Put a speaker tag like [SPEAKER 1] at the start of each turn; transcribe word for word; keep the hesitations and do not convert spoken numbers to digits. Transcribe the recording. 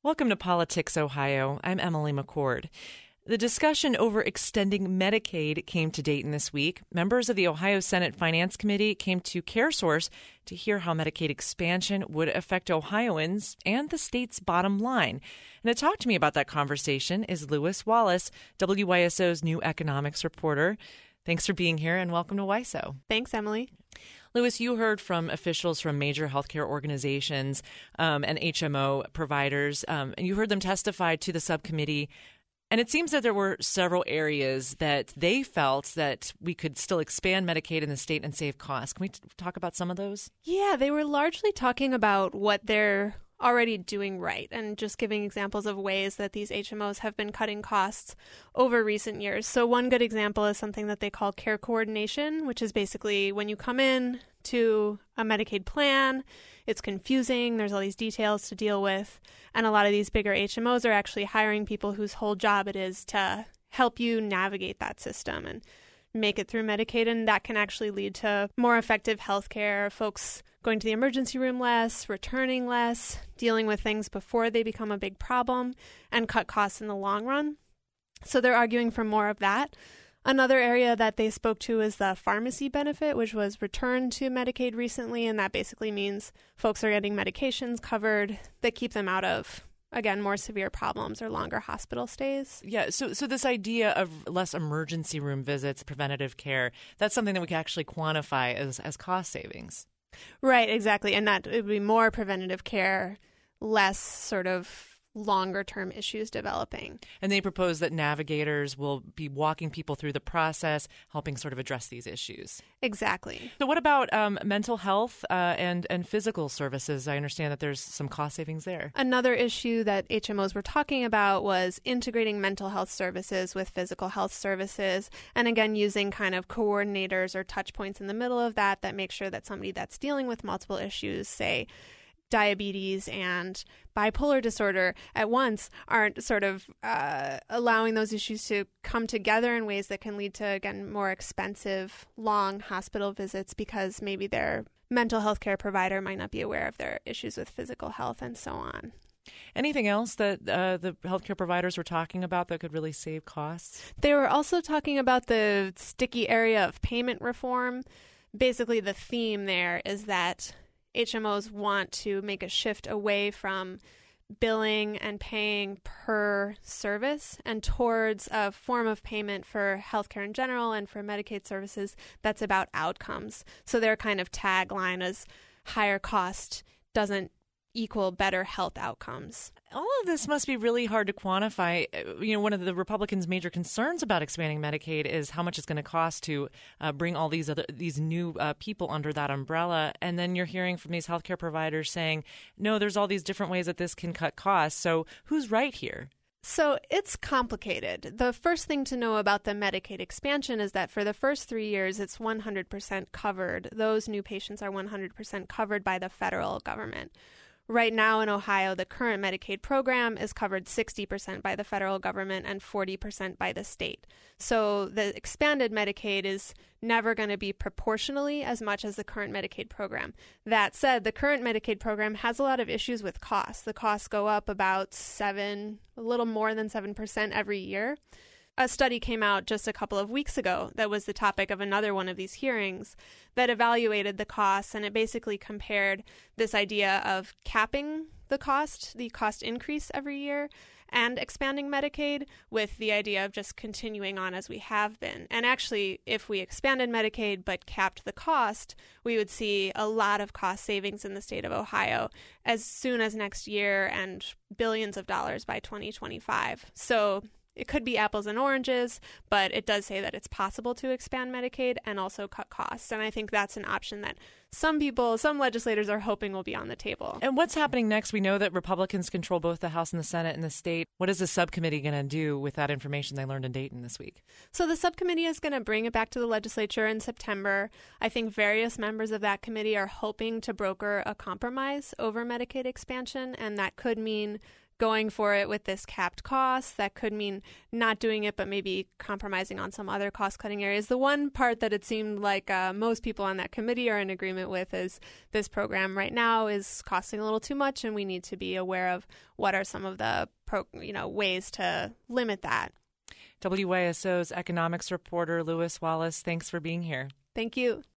[SPEAKER 1] Welcome to Politics Ohio. I'm Emily McCord. The discussion over extending Medicaid came to Dayton this week. Members of the Ohio Senate Finance Committee came to CareSource to hear how Medicaid expansion would affect Ohioans and the state's bottom line. And to talk to me about that conversation is Lewis Wallace, W Y S O's new economics reporter. Thanks for being here and welcome to W Y S O.
[SPEAKER 2] Thanks, Emily.
[SPEAKER 1] Lewis, you heard from officials from major healthcare organizations um, and H M O providers, um, and you heard them testify to the subcommittee. And it seems that there were several areas that they felt that we could still expand Medicaid in the state and save costs. Can we t- talk about some of those?
[SPEAKER 2] Yeah, they were largely talking about what they're already doing right and just giving examples of ways that these H M Os have been cutting costs over recent years. So one good example is something that they call care coordination, which is basically when you come in to a Medicaid plan, it's confusing, there's all these details to deal with, and a lot of these bigger H M Os are actually hiring people whose whole job it is to help you navigate that system and make it through Medicaid, and that can actually lead to more effective health care, folks going to the emergency room less, returning less, dealing with things before they become a big problem, and cut costs in the long run. So they're arguing for more of that. Another area that they spoke to is the pharmacy benefit, which was returned to Medicaid recently, and that basically means folks are getting medications covered that keep them out of, again, more severe problems or longer hospital stays.
[SPEAKER 1] Yeah, so so this idea of less emergency room visits, preventative care, that's something that we can actually quantify as, as cost savings.
[SPEAKER 2] Right, exactly. And that it would be more preventative care, less sort of longer-term issues developing.
[SPEAKER 1] And they propose that navigators will be walking people through the process, helping sort of address these issues.
[SPEAKER 2] Exactly.
[SPEAKER 1] So what about um, mental health uh, and, and physical services? I understand that there's some cost savings there.
[SPEAKER 2] Another issue that H M Os were talking about was integrating mental health services with physical health services, and again, using kind of coordinators or touch points in the middle of that that make sure that somebody that's dealing with multiple issues, say diabetes and bipolar disorder at once, aren't sort of uh, allowing those issues to come together in ways that can lead to, again, more expensive, long hospital visits because maybe their mental health care provider might not be aware of their issues with physical health and so on.
[SPEAKER 1] Anything else that uh, the healthcare providers were talking about that could really save costs?
[SPEAKER 2] They were also talking about the sticky area of payment reform. Basically, the theme there is that H M Os want to make a shift away from billing and paying per service and towards a form of payment for healthcare in general and for Medicaid services that's about outcomes. So their kind of tagline is higher cost doesn't equal better health outcomes.
[SPEAKER 1] All of this must be really hard to quantify. You know, one of the Republicans' major concerns about expanding Medicaid is how much it's going to cost to uh, bring all these other these new uh, people under that umbrella. And then you're hearing from these healthcare providers saying, no, there's all these different ways that this can cut costs. So who's right here?
[SPEAKER 2] So it's complicated. The first thing to know about the Medicaid expansion is that for the first three years, it's one hundred percent covered. Those new patients are one hundred percent covered by the federal government. Right now in Ohio, the current Medicaid program is covered sixty percent by the federal government and forty percent by the state. So the expanded Medicaid is never going to be proportionally as much as the current Medicaid program. That said, the current Medicaid program has a lot of issues with costs. The costs go up about seven, a little more than seven percent every year. A study came out just a couple of weeks ago that was the topic of another one of these hearings that evaluated the costs, and it basically compared this idea of capping the cost, the cost increase every year, and expanding Medicaid with the idea of just continuing on as we have been. And actually, if we expanded Medicaid but capped the cost, we would see a lot of cost savings in the state of Ohio as soon as next year and billions of dollars by twenty twenty-five. So it could be apples and oranges, but it does say that it's possible to expand Medicaid and also cut costs. And I think that's an option that some people, some legislators are hoping will be on the table.
[SPEAKER 1] And what's happening next? We know that Republicans control both the House and the Senate in the state. What is the subcommittee going to do with that information they learned in Dayton this week?
[SPEAKER 2] So the subcommittee is going to bring it back to the legislature in September. I think various members of that committee are hoping to broker a compromise over Medicaid expansion, and that could mean going for it with this capped cost. That could mean not doing it, but maybe compromising on some other cost-cutting areas. The one part that it seemed like uh, most people on that committee are in agreement with is this program right now is costing a little too much, and we need to be aware of what are some of the pro, you know, ways to limit that.
[SPEAKER 1] W Y S O's economics reporter Lewis Wallace, thanks for being here.
[SPEAKER 2] Thank you.